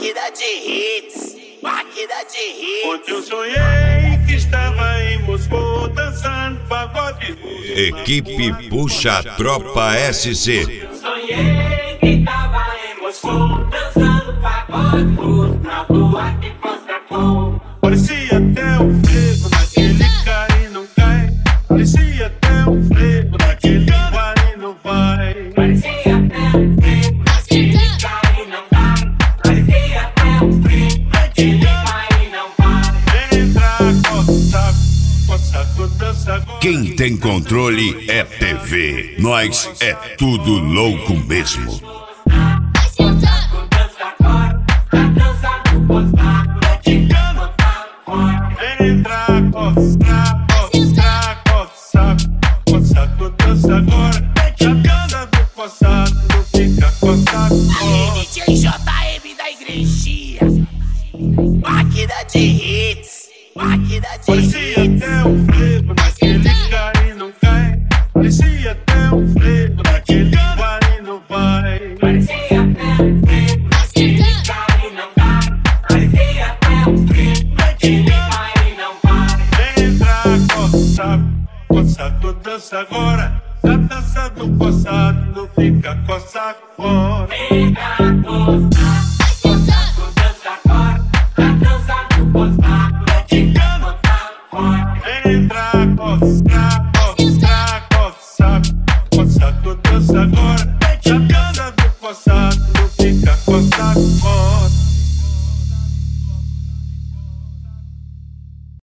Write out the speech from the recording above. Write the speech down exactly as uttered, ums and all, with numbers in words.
Máquina de hits, máquina de hits. Ontem eu sonhei que estava em Moscou dançando pagode. Equipe Puxa Tropa S C. Eu sonhei que estava em Moscou dançando pagode na boate Costacol. Parecia até um frevo naquele cai e não cai. Parecia até um frevo naquele vai e não vai. Parecia até um frevo naquele cai e não cai. Parecia até um frevo naquele vai e não vai. Entra, coça, coça, dança agora. Quem tem controle é T V. Nós é tudo louco mesmo. Entra, coça, coça, coça, coça, dança agora. Chacana do coçado, não fica coçado. D J J M da igrejinha. Máquina de hits, máquina de Parecia hits. até um frevo naquele cai e não cai. Parecia até um frevo naquele vai e não vai. Parecia até um frevo naquele cai e não cai. Parecia até um frevo naquele vai e não vai. Entra, coça, coça, dança agora. A dança do coçado não fica coça fora. Entra, coça.